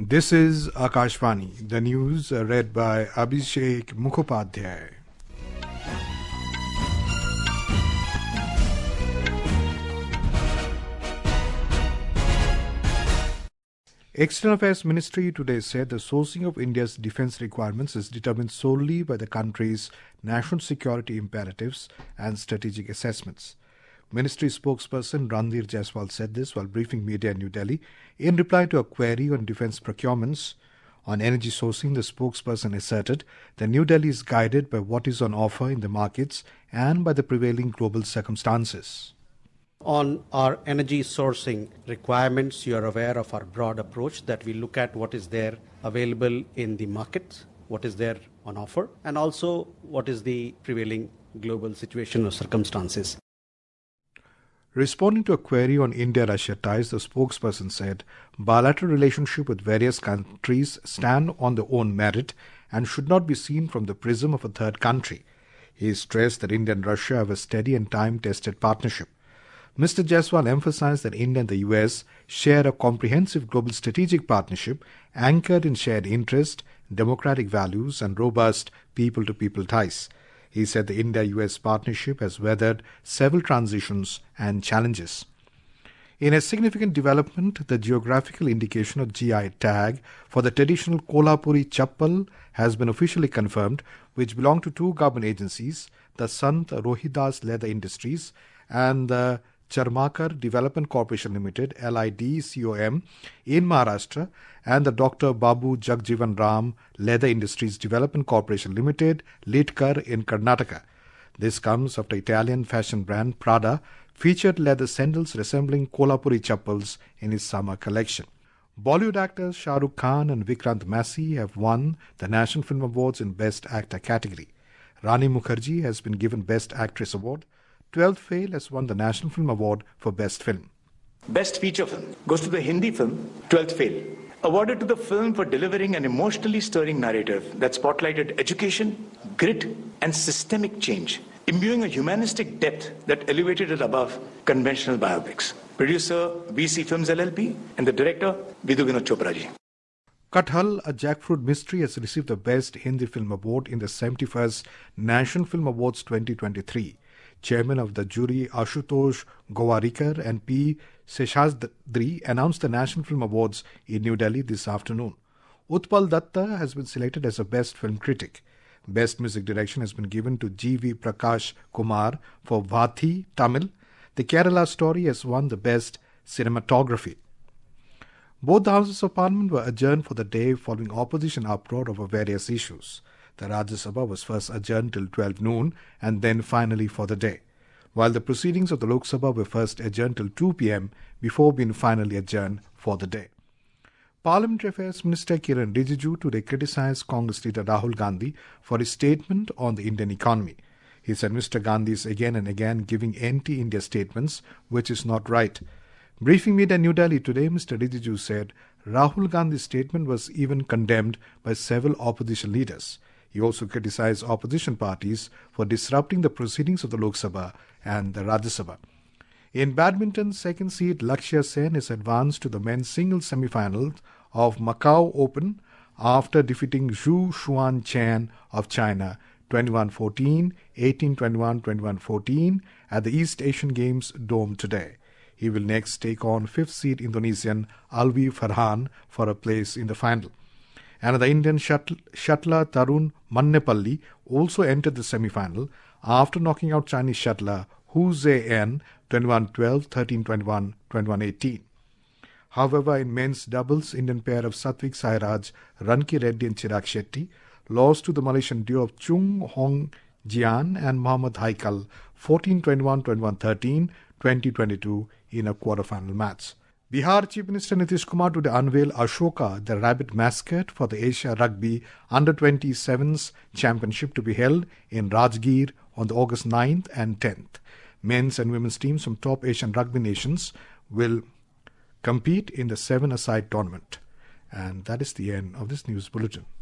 This is Akashvani, the news read by Abhishek Mukhopadhyay. External Affairs Ministry today said the sourcing of India's defence requirements is determined solely by the country's national security imperatives and strategic assessments. Ministry spokesperson Ranveer Jaiswal said this while briefing media in New Delhi. In reply to a query on defence procurements on energy sourcing, the spokesperson asserted that New Delhi is guided by what is on offer in the markets and by the prevailing global circumstances. On our energy sourcing requirements, you are aware of our broad approach that we look at what is there available in the market, what is there on offer, and also what is the prevailing global situation or circumstances. Responding to a query on India-Russia ties, the spokesperson said bilateral relationship with various countries stand on their own merit and should not be seen from the prism of a third country. He stressed that India and Russia have a steady and time-tested partnership. Mr. Jaiswal emphasized that India and the US share a comprehensive global strategic partnership anchored in shared interest, democratic values, and robust people-to-people ties. He said the India-US partnership has weathered several transitions and challenges. In a significant development, the geographical indication of GI tag for the traditional Kolhapuri chappal has been officially confirmed, which belong to two government agencies, the Sant Rohidas Leather Industries and the Charmakar Development Corporation Limited, LIDCOM, in Maharashtra, and the Dr. Babu Jagjivan Ram Leather Industries Development Corporation Limited, Litkar, in Karnataka. This comes after Italian fashion brand Prada featured leather sandals resembling Kolhapuri chappals in its summer collection. Bollywood actors Shah Rukh Khan and Vikrant Massey have won the National Film Awards in Best Actor category. Rani Mukherjee has been given Best Actress Award. 12th Fail has won the National Film Award for Best Film. Best Feature Film goes to the Hindi film 12th Fail, awarded to the film for delivering an emotionally stirring narrative that spotlighted education, grit, and systemic change, imbuing a humanistic depth that elevated it above conventional biopics. Producer VC Films LLP and the director Vidhu Vinod Chopra ji. Kathal, a jackfruit mystery, has received the Best Hindi Film Award in the 71st National Film Awards 2023. Chairman of the jury Ashutosh Gowarikar and P. Seshadri announced the National Film Awards in New Delhi this afternoon. Utpal Datta has been selected as a Best Film Critic. Best Music Direction has been given to G.V. Prakash Kumar for Vathi, Tamil. The Kerala Story has won the Best Cinematography. Both the Houses of Parliament were adjourned for the day following opposition uproar over various issues. The Rajya Sabha was first adjourned till 12 noon and then finally for the day, while the proceedings of the Lok Sabha were first adjourned till 2 p.m. before being finally adjourned for the day. Parliamentary Affairs Minister Kiran Rijiju today criticized Congress leader Rahul Gandhi for his statement on the Indian economy. He said Mr. Gandhi is again and again giving anti-India statements, which is not right. Briefing media in New Delhi today, Mr. Rijiju said Rahul Gandhi's statement was even condemned by several opposition leaders. He also criticized opposition parties for disrupting the proceedings of the Lok Sabha and the Rajya Sabha. In badminton, second seed Lakshya Sen is advanced to the men's singles semi-finals of Macau Open after defeating Zhu Xuan Chen of China 21-14, 18-21, 21-14 at the East Asian Games Dome today. He will next take on fifth seed Indonesian Alwi Farhan for a place in the final. Another Indian shuttler Tarun Mannepalli also entered the semi-final after knocking out Chinese shuttler Hu Zhe-en 21-12, 13-21, 21-18. However, in men's doubles, Indian pair of Satvik Sairaj, Ranki Reddy and Chirag Shetty lost to the Malaysian duo of Chung Hong Jian and Mohammad Haikal 14-21, 21-13, 20-22 in a quarter-final match. Bihar Chief Minister Nitish Kumar today unveiled Ashoka, the rabbit mascot for the Asia Rugby Under-27s Championship to be held in Rajgir on the August 9th and 10th. Men's and women's teams from top Asian rugby nations will compete in the 7-a-side tournament. And that is the end of this news bulletin.